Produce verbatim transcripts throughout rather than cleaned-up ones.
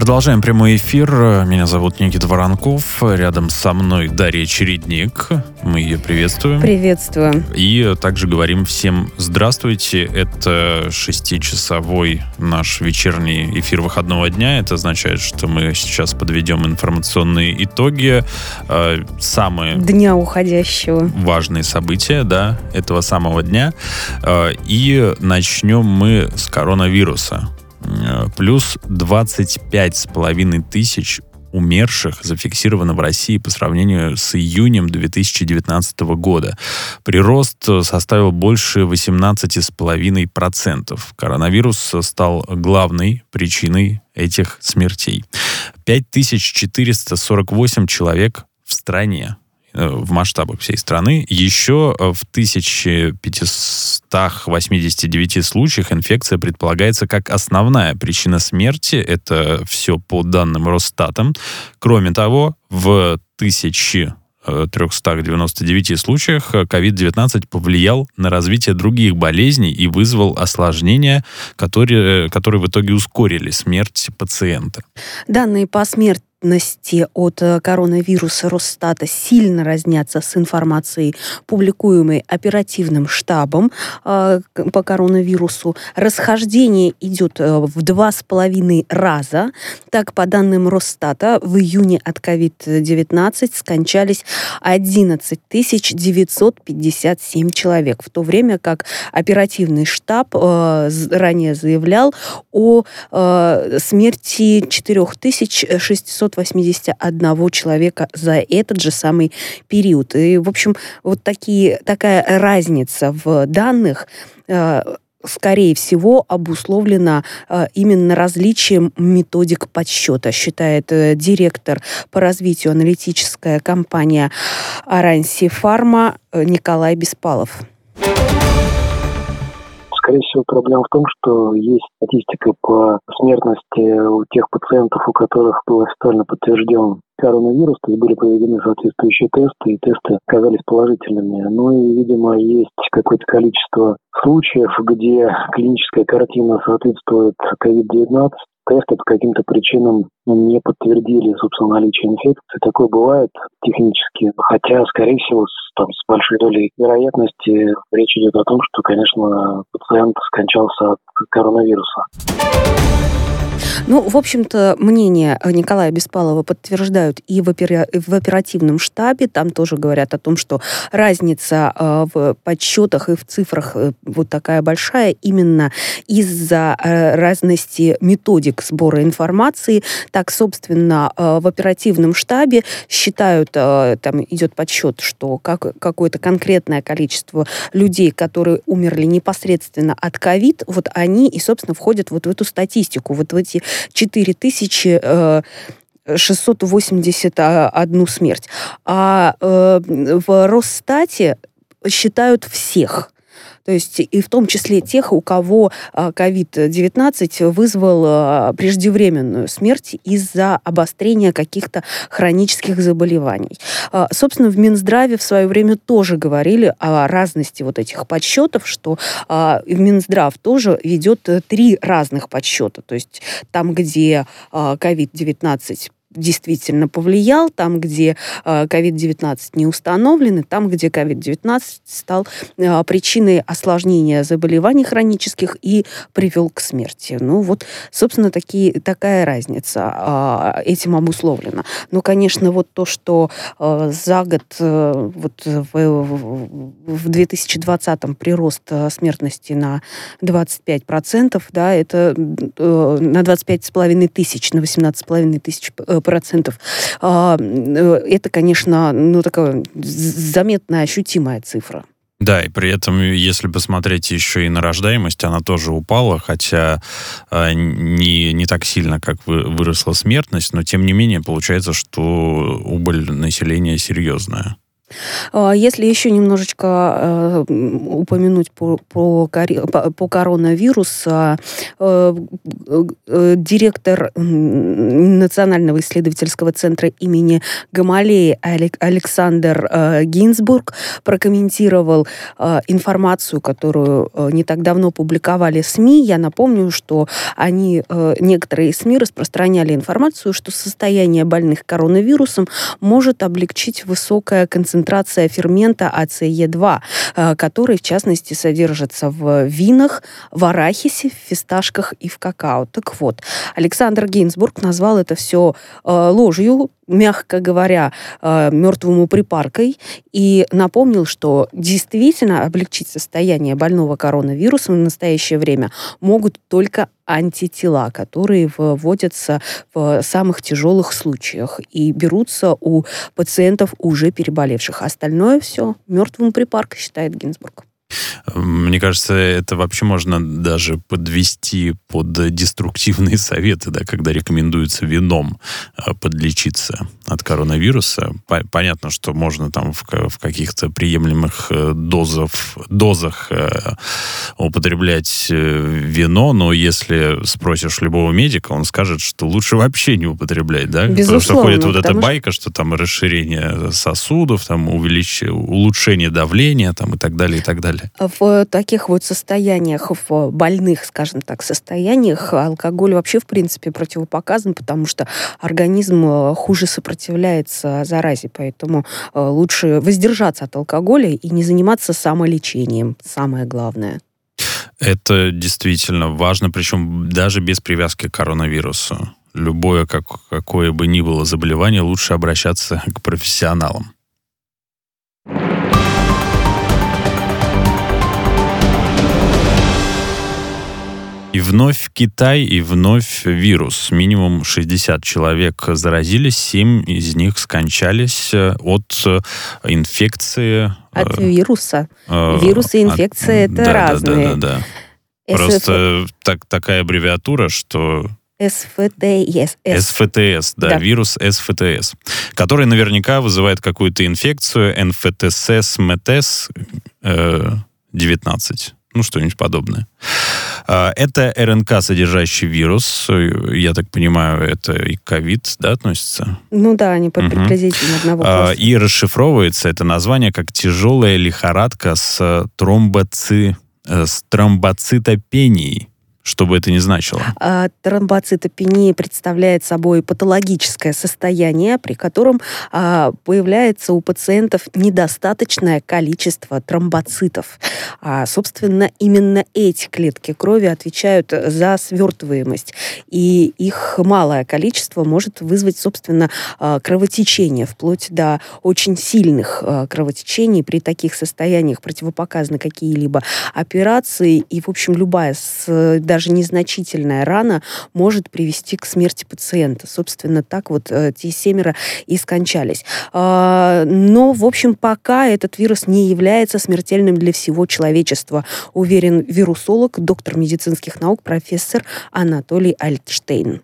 Продолжаем прямой эфир. Меня зовут Никита Воронков. Рядом со мной Дарья Чередник. Мы ее приветствуем. Приветствую. И также говорим всем здравствуйте. Это шестичасовой наш вечерний эфир выходного дня. Это означает, что мы сейчас подведем информационные итоги. Самые дня уходящего. Важные события, да, этого самого дня. И начнем мы с коронавируса. Плюс двадцать пять с половиной тысяч умерших зафиксировано в России по сравнению с июнем две тысячи девятнадцатого года. Прирост составил больше восемнадцать с половиной процентов. Коронавирус стал главной причиной этих смертей. пять тысяч четыреста сорок восемь человек в стране, в масштабах всей страны. Еще в тысяча пятьсот восемьдесят девять случаях инфекция предполагается как основная причина смерти. Это все по данным Росстата. Кроме того, в тысяча триста девяносто девять случаях ковид девятнадцать повлиял на развитие других болезней и вызвал осложнения, которые, которые в итоге ускорили смерть пациента. Данные по смерти от коронавируса Росстата сильно разнятся с информацией, публикуемой оперативным штабом э, по коронавирусу. Расхождение идет в два с половиной раза. Так, по данным Росстата, в июне от ковид девятнадцать скончались одиннадцать тысяч девятьсот пятьдесят семь человек, в то время как оперативный штаб э, ранее заявлял о э, смерти четыре тысячи шестьсот восемьдесят один человека за этот же самый период. И, в общем, вот такие, такая разница в данных э, скорее всего, обусловлена э, именно различием методик подсчета, считает э, директор по развитию аналитическая компания Аранси Фарма э, Николай Беспалов. Скорее всего, проблема в том, что есть статистика по смертности у тех пациентов, у которых был официально подтвержден коронавирус, то есть были проведены соответствующие тесты, и тесты оказались положительными. Ну и, видимо, есть какое-то количество случаев, где клиническая картина соответствует ковид девятнадцать. Тесты по каким-то причинам не подтвердили, собственно, наличие инфекции. Такое бывает технически. Хотя, скорее всего, с, там, с большой долей вероятности речь идет о том, что, конечно, пациент скончался от коронавируса. Ну, в общем-то, мнение Николая Беспалова подтверждают и в, опера... в оперативном штабе. Там тоже говорят о том, что разница э, в подсчетах и в цифрах э, вот такая большая именно из-за э, разности методик сбора информации. Так, собственно, э, в оперативном штабе считают, э, там идет подсчет, что как, какое-то конкретное количество людей, которые умерли непосредственно от ковид, вот они и, собственно, входят вот в эту статистику, вот в эти четыре тысячи шестьсот восемьдесят одну смерть. А э, в Росстате считают всех. То есть и в том числе тех, у кого ковид девятнадцать вызвал преждевременную смерть из-за обострения каких-то хронических заболеваний. Собственно, в Минздраве в свое время тоже говорили о разности вот этих подсчетов, что Минздрав тоже ведет три разных подсчета. То есть там, где ковид девятнадцать действительно повлиял, там, где ковид девятнадцать не установлен, и там, где ковид девятнадцать стал э, причиной осложнения заболеваний хронических и привел к смерти. Ну вот, собственно, такие, такая разница э, этим обусловлена. Ну, конечно, вот то, что э, за год, э, вот в, в две тысячи двадцатом прирост смертности на двадцать пять процентов, да, это э, на двадцать пять с половиной тысяч, на восемнадцать с половиной тысяч процентов. Это, конечно, ну, такая заметная, ощутимая цифра. Да, и при этом, если посмотреть еще и на рождаемость, она тоже упала, хотя э, не, не так сильно, как вы, выросла смертность, но тем не менее получается, что убыль населения серьезная. Если еще немножечко э, упомянуть по, по, по, по коронавирусу, э, э, директор Национального исследовательского центра имени Гамалеи Александр э, Гинзбург прокомментировал э, информацию, которую э, не так давно публиковали СМИ. Я напомню, что они, э, некоторые СМИ распространяли информацию, что состояние больных коронавирусом может облегчить высокая концентрация концентрация фермента а цэ е два, который, в частности, содержится в винах, в арахисе, в фисташках и в какао. Так вот, Александр Гинзбург назвал это все ложью, мягко говоря, мертвому припаркой, и напомнил, что действительно облегчить состояние больного коронавирусом в настоящее время могут только антитела, которые вводятся в самых тяжелых случаях и берутся у пациентов, уже переболевших. Остальное все мертвым припаркой, считает Гинзбург. Мне кажется, это вообще можно даже подвести под деструктивные советы, да, когда рекомендуется вином подлечиться от коронавируса. Понятно, что можно там в, в каких-то приемлемых дозах, дозах употреблять вино, но если спросишь любого медика, он скажет, что лучше вообще не употреблять, да? Безусловно. Потому что ходит вот эта байка, что там расширение сосудов, там увеличение, улучшение давления, там и так далее, и так далее. В таких вот состояниях, в больных, скажем так, состояниях, алкоголь вообще, в принципе, противопоказан, потому что организм хуже сопротивляется заразе, поэтому лучше воздержаться от алкоголя и не заниматься самолечением, самое главное. Это действительно важно, причем даже без привязки к коронавирусу. Любое, как, какое бы ни было заболевание, лучше обращаться к профессионалам. И вновь Китай, и вновь вирус. Минимум шестьдесят человек заразились, семь из них скончались от инфекции. От вируса. Э, Вирус и инфекция от, это да, разные. Да, да, да, да. Просто так, такая аббревиатура, что... эс эф тэ эс. эс эф тэ эс, да, да, вирус эс эф тэ эс, который наверняка вызывает какую-то инфекцию, эн эф тэ эс, эм тэ эс девятнадцать. Ну, что-нибудь подобное. Это эр эн ка, содержащий вирус. Я так понимаю, это и ковид, да, относится? Ну да, они под приблизительно угу. одного класса. И расшифровывается это название как тяжелая лихорадка с, тромбоци... с тромбоцитопенией. Что бы это ни значило. А, тромбоцитопения представляет собой патологическое состояние, при котором а, появляется у пациентов недостаточное количество тромбоцитов. А, собственно, именно эти клетки крови отвечают за свертываемость. И их малое количество может вызвать, собственно, кровотечение, вплоть до очень сильных кровотечений. При таких состояниях противопоказаны какие-либо операции. И, в общем, любая с даже незначительная рана может привести к смерти пациента. Собственно, так вот э, те семеро и скончались. А, но, в общем, пока этот вирус не является смертельным для всего человечества, уверен вирусолог, доктор медицинских наук, профессор Анатолий Альтштейн.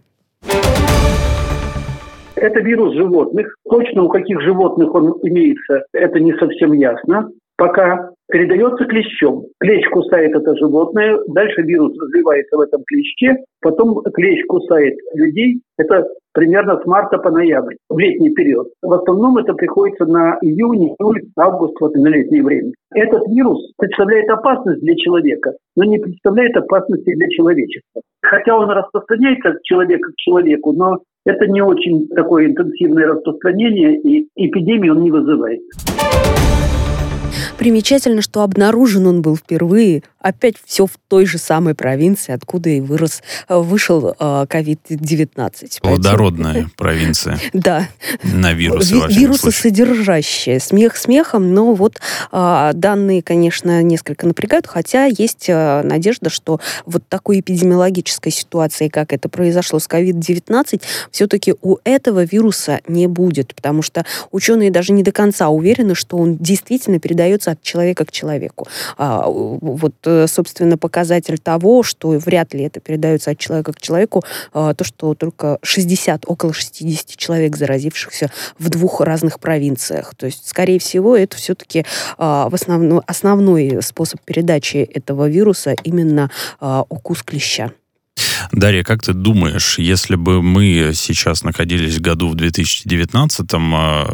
Это вирус животных. Точно у каких животных он имеется, это не совсем ясно. Пока передается клещом. Клещ кусает это животное, дальше вирус развивается в этом клеще, потом клещ кусает людей. Это примерно с марта по ноябрь, в летний период. В основном это приходится на июнь, июль, август, вот на летнее время. Этот вирус представляет опасность для человека, но не представляет опасности для человечества. Хотя он распространяется от человека к человеку, но это не очень такое интенсивное распространение, и эпидемии он не вызывает. Примечательно, что обнаружен он был впервые, опять все в той же самой провинции, откуда и вырос, вышел ковид девятнадцать. Плодородная Поэтому... провинция. Да. На вирусы, во Вирусосодержащая. Смех смехом, но вот а, данные, конечно, несколько напрягают, хотя есть а, надежда, что вот такой эпидемиологической ситуации, как это произошло с ковид девятнадцать, все-таки у этого вируса не будет, потому что ученые даже не до конца уверены, что он действительно передается передается от человека к человеку. Вот, собственно, показатель того, что вряд ли это передается от человека к человеку, то, что только шестьдесят, около шестьдесят человек, заразившихся в двух разных провинциях. То есть, скорее всего, это все-таки в основном, основной способ передачи этого вируса именно укус клеща. Дарья, как ты думаешь, если бы мы сейчас находились в году в две тысячи девятнадцатом,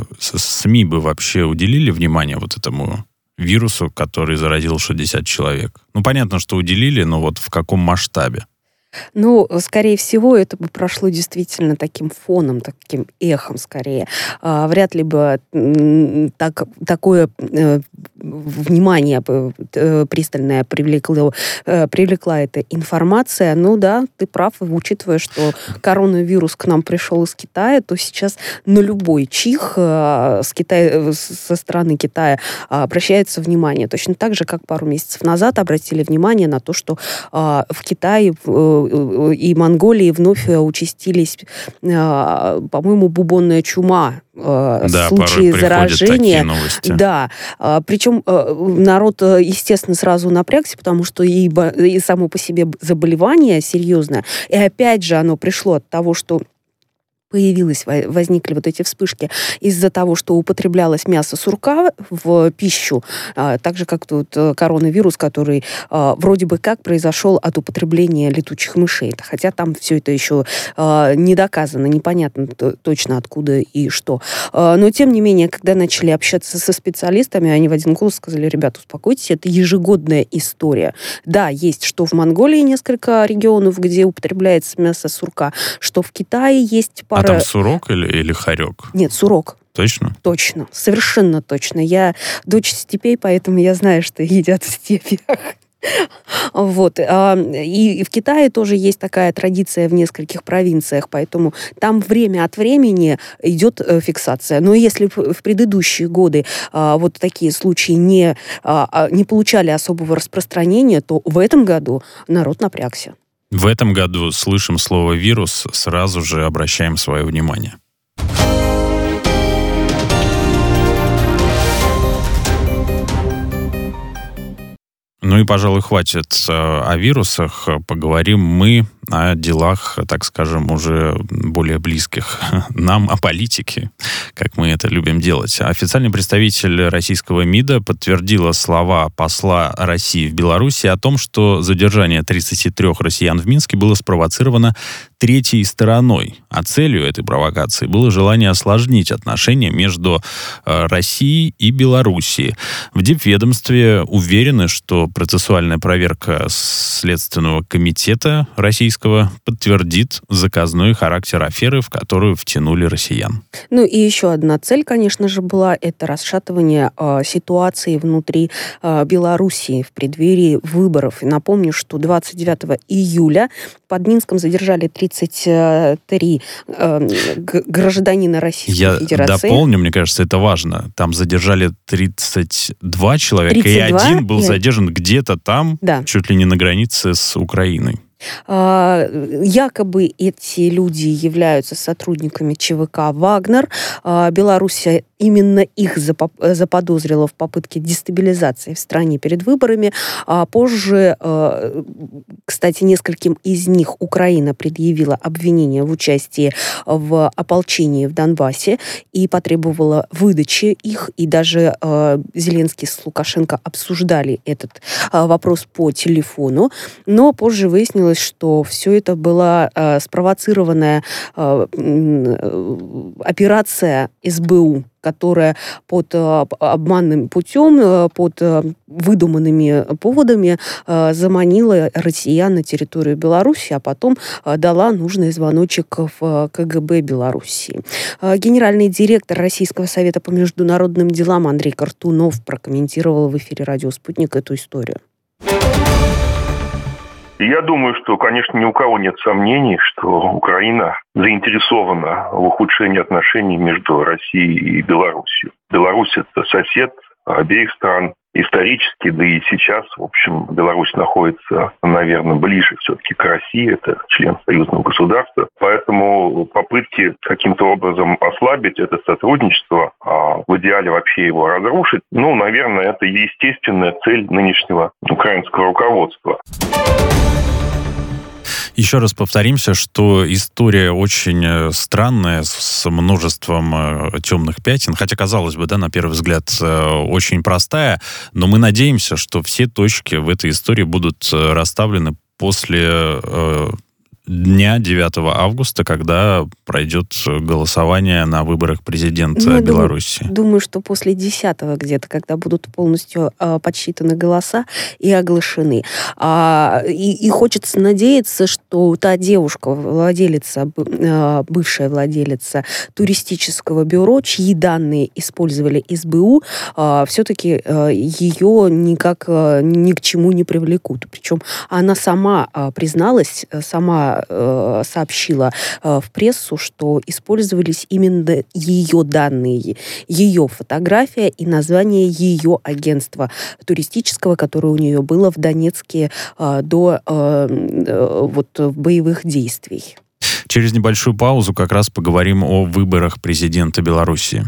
СМИ бы вообще уделили внимание вот этому вирусу, который заразил шестьдесят человек? Ну, понятно, что уделили, но вот в каком масштабе? Ну, скорее всего, это бы прошло действительно таким фоном, таким эхом скорее. А, вряд ли бы так, такое э, внимание э, пристальное привлекло, э, привлекла эта информация. Ну да, ты прав, учитывая, что коронавирус к нам пришел из Китая, то сейчас на любой чих э, с Китая, со стороны Китая обращается внимание. Точно так же, как пару месяцев назад обратили внимание на то, что э, в Китае э, и Монголии вновь участились, по-моему, бубонная чума, да, случаи заражения. Да, причем народ, естественно, сразу напрягся, потому что и, и само по себе заболевание серьезное. И опять же оно пришло от того, что появилось, возникли вот эти вспышки из-за того, что употреблялось мясо сурка в пищу, так же, как тут коронавирус, который вроде бы как произошел от употребления летучих мышей. Хотя там все это еще не доказано, непонятно точно откуда и что. Но, тем не менее, когда начали общаться со специалистами, они в один голос сказали: ребята, успокойтесь, это ежегодная история. Да, есть что в Монголии несколько регионов, где употребляется мясо сурка, что в Китае есть пара... А там сурок или, или хорек? Нет, сурок. Точно? Точно, совершенно точно. Я дочь степей, поэтому я знаю, что едят в степях. Вот. И в Китае тоже есть такая традиция в нескольких провинциях, поэтому там время от времени идет фиксация. Но если в предыдущие годы вот такие случаи не, не получали особого распространения, то в этом году народ напрягся. В этом году слышим слово «вирус», сразу же обращаем свое внимание. Ну и, пожалуй, хватит о вирусах. Поговорим мы о делах, так скажем, уже более близких нам, о политике, как мы это любим делать. Официальный представитель российского МИДа подтвердила слова посла России в Беларуси о том, что задержание тридцати трёх россиян в Минске было спровоцировано третьей стороной. А целью этой провокации было желание осложнить отношения между Россией и Белоруссией. В Дипведомстве уверены, что процессуальная проверка Следственного комитета российского подтвердит заказной характер аферы, в которую втянули россиян. Ну и еще одна цель, конечно же, была это расшатывание э, ситуации внутри э, Белоруссии в преддверии выборов. И напомню, что двадцать девятого июля под Минском задержали тридцать три э, гражданина Российской Я Федерации. Я дополню, мне кажется, это важно. Там задержали тридцать два человека, тридцать два, и один был и... задержан где-то там, да. чуть ли не на границе с Украиной. Якобы эти люди являются сотрудниками ЧВК «Вагнер». Белоруссия именно их заподозрила в попытке дестабилизации в стране перед выборами. А позже, кстати, нескольким из них Украина предъявила обвинение в участии в ополчении в Донбассе и потребовала выдачи их. И даже Зеленский с Лукашенко обсуждали этот вопрос по телефону. Но позже выяснилось, что все это была э, спровоцированная э, операция эс бэ у, которая под э, обманным путем, э, под э, выдуманными поводами э, заманила россиян на территорию Беларуси, а потом э, дала нужный звоночек в ка гэ бэ Белоруссии. Э, генеральный директор Российского совета по международным делам Андрей Картунов прокомментировал в эфире «Радио Спутник» эту историю. Я думаю, что, конечно, ни у кого нет сомнений, что Украина заинтересована в ухудшении отношений между Россией и Беларусью. Беларусь – это сосед обеих стран. исторически, да и сейчас, в общем, Беларусь находится, наверное, ближе все-таки к России, это член союзного государства, поэтому попытки каким-то образом ослабить это сотрудничество, а в идеале вообще его разрушить, ну, наверное, это естественная цель нынешнего украинского руководства. Еще раз повторимся, что история очень странная, с множеством темных пятен, хотя, казалось бы, да, на первый взгляд, очень простая, но мы надеемся, что все точки в этой истории будут расставлены после дня девятого августа, когда пройдет голосование на выборах президента ну, Беларуси. Думаю, думаю, что после десятого где-то, когда будут полностью э, подсчитаны голоса и оглашены. А, и, и хочется надеяться, что та девушка, владелица, э, бывшая владелица туристического бюро, чьи данные использовали эс бэ у, э, все-таки э, ее никак э, ни к чему не привлекут. Причем она сама э, призналась, сама сообщила в прессу, что использовались именно ее данные, ее фотография и название ее агентства туристического, которое у нее было в Донецке до вот, боевых действий. Через небольшую паузу как раз поговорим о выборах президента Беларуси.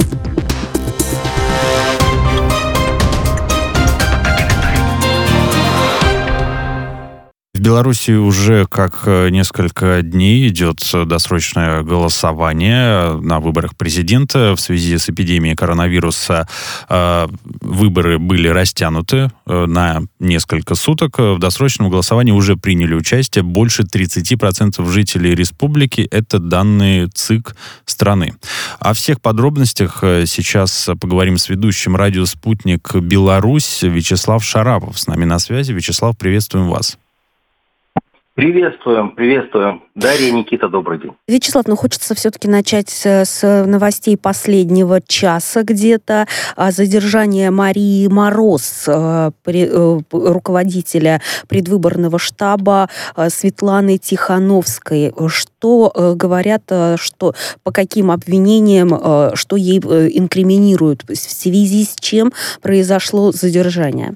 В Беларуси уже как несколько дней идет досрочное голосование на выборах президента. В связи с эпидемией коронавируса выборы были растянуты на несколько суток. В досрочном голосовании уже приняли участие больше тридцать процентов жителей республики. Это данные ЦИК страны. О всех подробностях сейчас поговорим с ведущим радио «Спутник Беларусь» Вячеслав Шарапов. С нами на связи. Вячеслав, приветствуем вас. Приветствуем, приветствуем. Дарья, Никита, добрый день. Вячеслав, ну хочется все-таки начать с новостей последнего часа где-то. Задержание Марии Мороз, руководителя предвыборного штаба Светланы Тихановской. Что говорят, что по каким обвинениям, что ей инкриминируют, в связи с чем произошло задержание?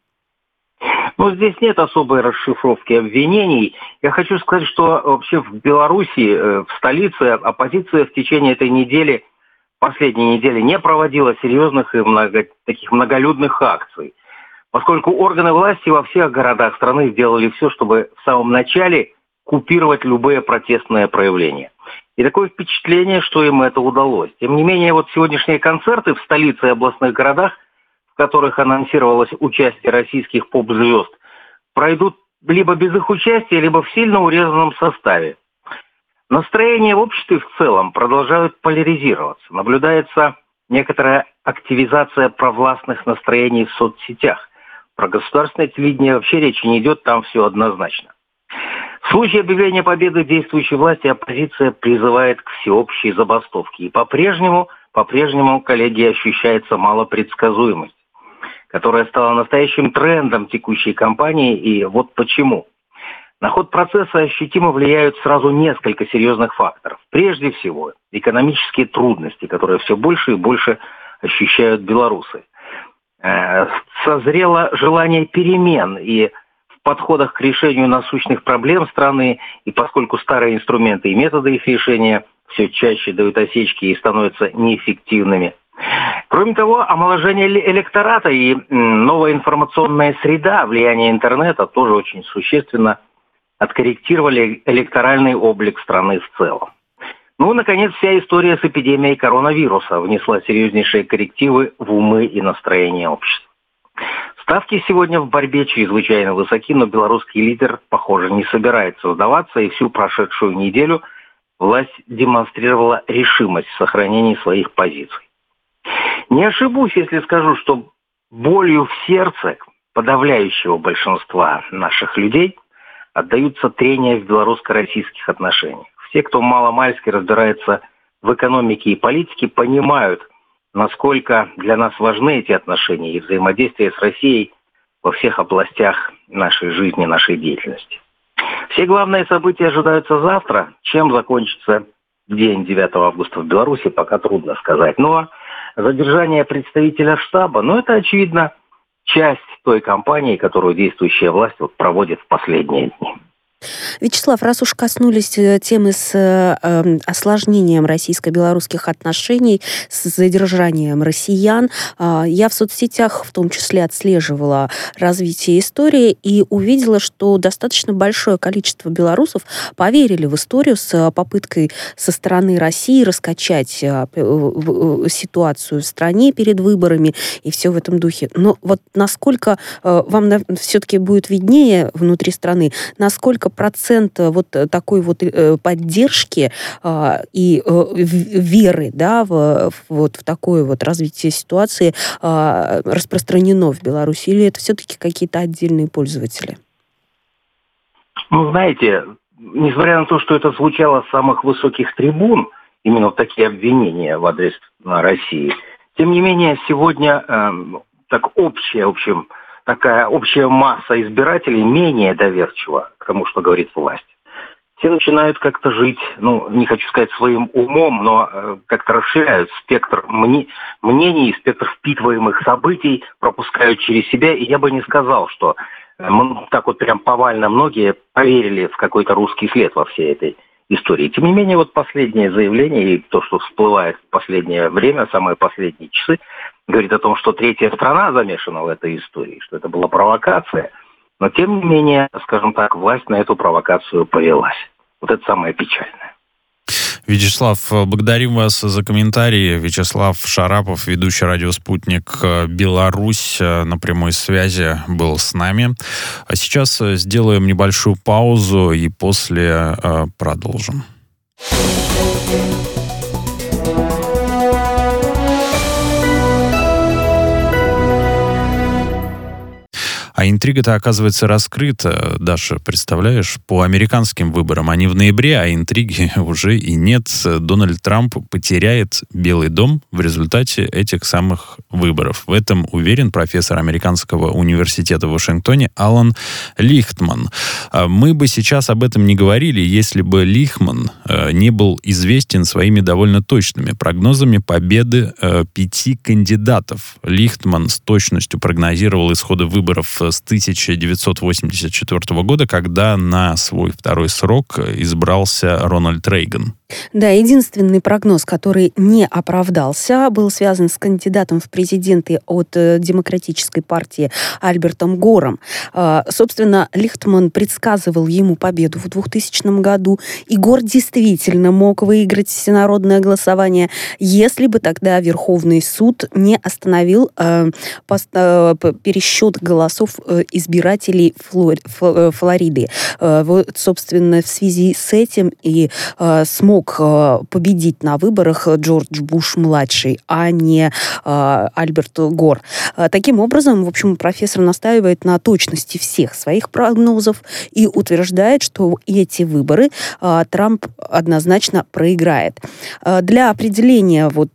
Ну, здесь нет особой расшифровки обвинений. Я хочу сказать, что вообще в Беларуси, в столице, оппозиция в течение этой недели, последней недели, не проводила серьезных и много, таких многолюдных акций, поскольку органы власти во всех городах страны сделали все, чтобы в самом начале купировать любые протестные проявления. И такое впечатление, что им это удалось. Тем не менее, вот сегодняшние концерты в столице и областных городах, в которых анонсировалось участие российских поп-звезд, пройдут либо без их участия, либо в сильно урезанном составе. Настроения в обществе в целом продолжают поляризироваться. Наблюдается некоторая активизация провластных настроений в соцсетях. Про государственное телевидение вообще речи не идет, там все однозначно. В случае объявления победы действующей власти оппозиция призывает к всеобщей забастовке. И по-прежнему, по-прежнему, коллеги, ощущается малопредсказуемость, которая стала настоящим трендом текущей кампании, и вот почему. На ход процесса ощутимо влияют сразу несколько серьезных факторов. Прежде всего, экономические трудности, которые все больше и больше ощущают белорусы. Созрело желание перемен и в подходах к решению насущных проблем страны, и поскольку старые инструменты и методы их решения все чаще дают осечки и становятся неэффективными. Кроме того, омоложение электората и новая информационная среда, влияние интернета тоже очень существенно откорректировали электоральный облик страны в целом. Ну, наконец, вся история с эпидемией коронавируса внесла серьезнейшие коррективы в умы и настроение общества. Ставки сегодня в борьбе чрезвычайно высоки, но белорусский лидер, похоже, не собирается сдаваться, и всю прошедшую неделю власть демонстрировала решимость в сохранении своих позиций. Не ошибусь, если скажу, что болью в сердце подавляющего большинства наших людей отдаются трения в белорусско-российских отношениях. Все, кто маломальски разбирается в экономике и политике, понимают, насколько для нас важны эти отношения и взаимодействие с Россией во всех областях нашей жизни, нашей деятельности. Все главные события ожидаются завтра. Чем закончится день девятого августа в Беларуси, пока трудно сказать. Но задержание представителя штаба, ну это, очевидно, часть той кампании, которую действующая власть вот проводит в последние дни. Вячеслав, раз уж коснулись темы с э, осложнением российско-белорусских отношений, с задержанием россиян, э, я в соцсетях в том числе отслеживала развитие истории и увидела, что достаточно большое количество белорусов поверили в историю с попыткой со стороны России раскачать э, э, ситуацию в стране перед выборами и все в этом духе. Но вот насколько э, вам на, все-таки будет виднее внутри страны, насколько процент вот такой вот поддержки э, и э, веры, да, в, вот в такое вот развитие ситуации э, распространено в Беларуси, или это все-таки какие-то отдельные пользователи? Ну, знаете, несмотря на то, что это звучало с самых высоких трибун, именно вот такие обвинения в адрес России, тем не менее сегодня э, так общая, в общем, такая общая масса избирателей менее доверчива к тому, что говорит власть. Все начинают как-то жить, ну, не хочу сказать своим умом, но э, как-то расширяют спектр мне, мнений, спектр впитываемых событий, пропускают через себя. И я бы не сказал, что э, так вот прям повально многие поверили в какой-то русский след во всей этой истории. Тем не менее, вот последнее заявление и то, что всплывает в последнее время, самые последние часы, говорит о том, что третья страна замешана в этой истории, что это была провокация. Но, тем не менее, скажем так, власть на эту провокацию повелась. Вот это самое печальное. Вячеслав, благодарим вас за комментарии. Вячеслав Шарапов, ведущий радио «Спутник Беларусь», на прямой связи был с нами. А сейчас сделаем небольшую паузу и после э, продолжим. А интрига-то, оказывается, раскрыта. Даша, представляешь, по американским выборам. Они в ноябре, а интриги уже и нет. Дональд Трамп потеряет Белый дом в результате этих самых выборов. В этом уверен профессор американского университета в Вашингтоне Алан Лихтман. Мы бы сейчас об этом не говорили, если бы Лихтман не был известен своими довольно точными прогнозами победы пяти кандидатов. Лихтман с точностью прогнозировал исходы выборов с тысяча девятьсот восемьдесят четвёртого года, когда на свой второй срок избрался Рональд Рейган. Да, единственный прогноз, который не оправдался, был связан с кандидатом в президенты от Демократической партии Альбертом Гором. Собственно, Лихтман предсказывал ему победу в двухтысячном году, и Гор действительно мог выиграть всенародное голосование, если бы тогда Верховный суд не остановил пересчет голосов избирателей Флориды. Вот, собственно, в связи с этим и смог победить на выборах Джордж Буш-младший, а не Альберт Гор. Таким образом, в общем, профессор настаивает на точности всех своих прогнозов и утверждает, что эти выборы Трамп однозначно проиграет. Для определения вот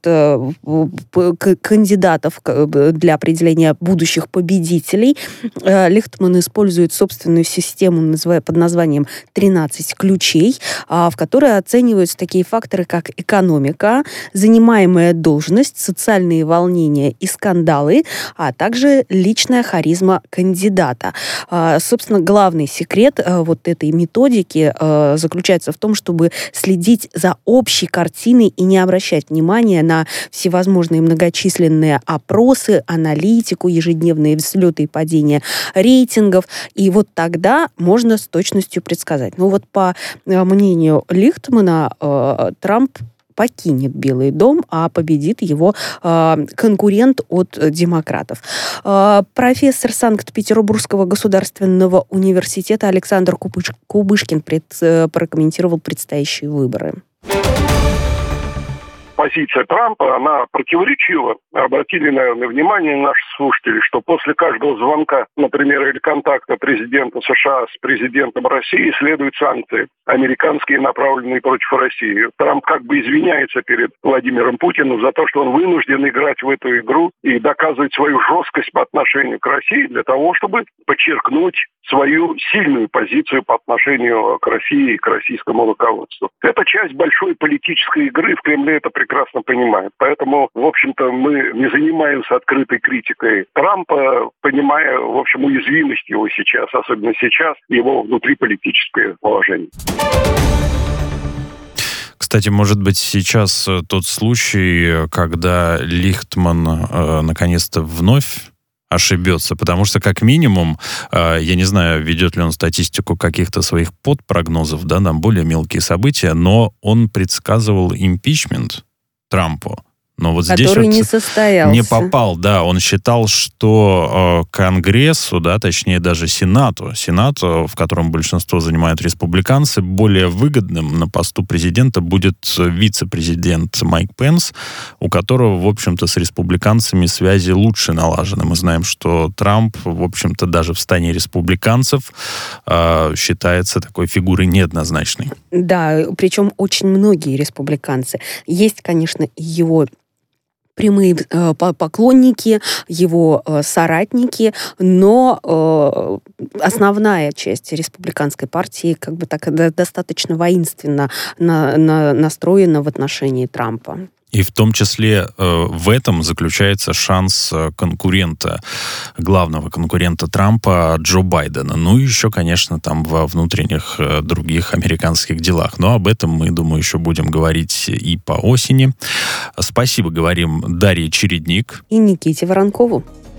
кандидатов, для определения будущих победителей, Лихтман использует собственную систему под названием тринадцать ключей, в которой оцениваются такие факторы, как экономика, занимаемая должность, социальные волнения и скандалы, а также личная харизма кандидата. Собственно, главный секрет вот этой методики заключается в том, чтобы следить за общей картиной и не обращать внимания на всевозможные многочисленные опросы, аналитику, ежедневные взлеты и падения рейтингов. И вот тогда можно с точностью предсказать. Ну вот по мнению Лихтмана, Трамп покинет Белый дом, а победит его э, конкурент от демократов. Э, профессор Санкт-Петербургского государственного университета Александр Кубыш, Кубышкин пред, э, прокомментировал предстоящие выборы. Позиция Трампа, она противоречива. Обратили, наверное, внимание наши слушатели, что после каждого звонка, например, или контакта президента США с президентом России следуют санкции американские, направленные против России. Трамп как бы извиняется перед Владимиром Путиным за то, что он вынужден играть в эту игру и доказывать свою жесткость по отношению к России для того, чтобы подчеркнуть свою сильную позицию по отношению к России и к российскому руководству. Это часть большой политической игры, в Кремле это прекрасно прекрасно понимает. Поэтому, в общем-то, мы не занимаемся открытой критикой Трампа, понимая, в общем, уязвимость его сейчас, особенно сейчас, его внутриполитическое положение. Кстати, может быть, сейчас тот случай, когда Лихтман э, наконец-то вновь ошибется, потому что, как минимум, э, я не знаю, ведет ли он статистику каких-то своих подпрогнозов, да, на более мелкие события, но он предсказывал импичмент Трампу. Но вот здесь который вот не состоялся. Не попал, да. Он считал, что э, Конгрессу, да, точнее даже Сенату, Сенату, в котором большинство занимают республиканцы, более выгодным на посту президента будет вице-президент Майк Пенс, у которого, в общем-то, с республиканцами связи лучше налажены. Мы знаем, что Трамп, в общем-то, даже в стане республиканцев э, считается такой фигурой неоднозначной. Да, причем очень многие республиканцы. Есть, конечно, его прямые э, поклонники, его э, соратники, но э, основная часть республиканской партии как бы так достаточно воинственно на, на, настроена в отношении Трампа. И в том числе э, в этом заключается шанс конкурента, главного конкурента Трампа Джо Байдена. Ну и еще, конечно, там во внутренних э, других американских делах. Но об этом мы, думаю, еще будем говорить и по осени. Спасибо, говорим Дарье Чередник и Никите Воронкову.